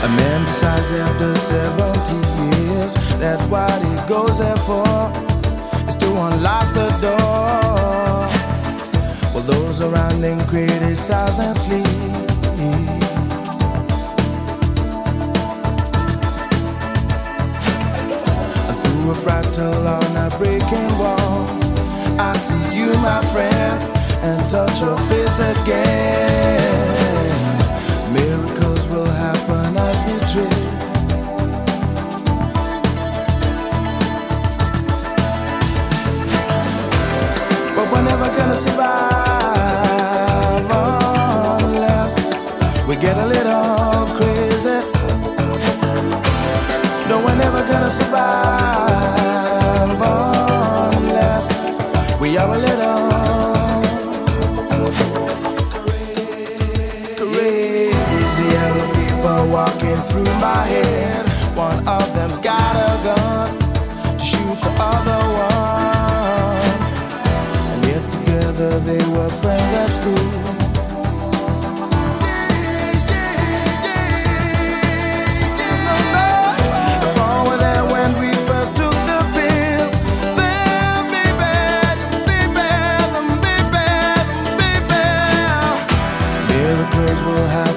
man decides after 70 years that what he goes there for is to unlock the door. Well, those around him criticize and sleep. And through a fractal on a breaking wall, I see you, my friend, and touch your face again. Miracles will happen as we dream. But we're never gonna survive unless we get a little crazy. No, we're never gonna survive unless we are a little crazy. Other people walking through my head. One of them's got a gun to shoot the other one. And yet together they were friends at school. If all were there when we first took the pill, then baby, miracles will happen.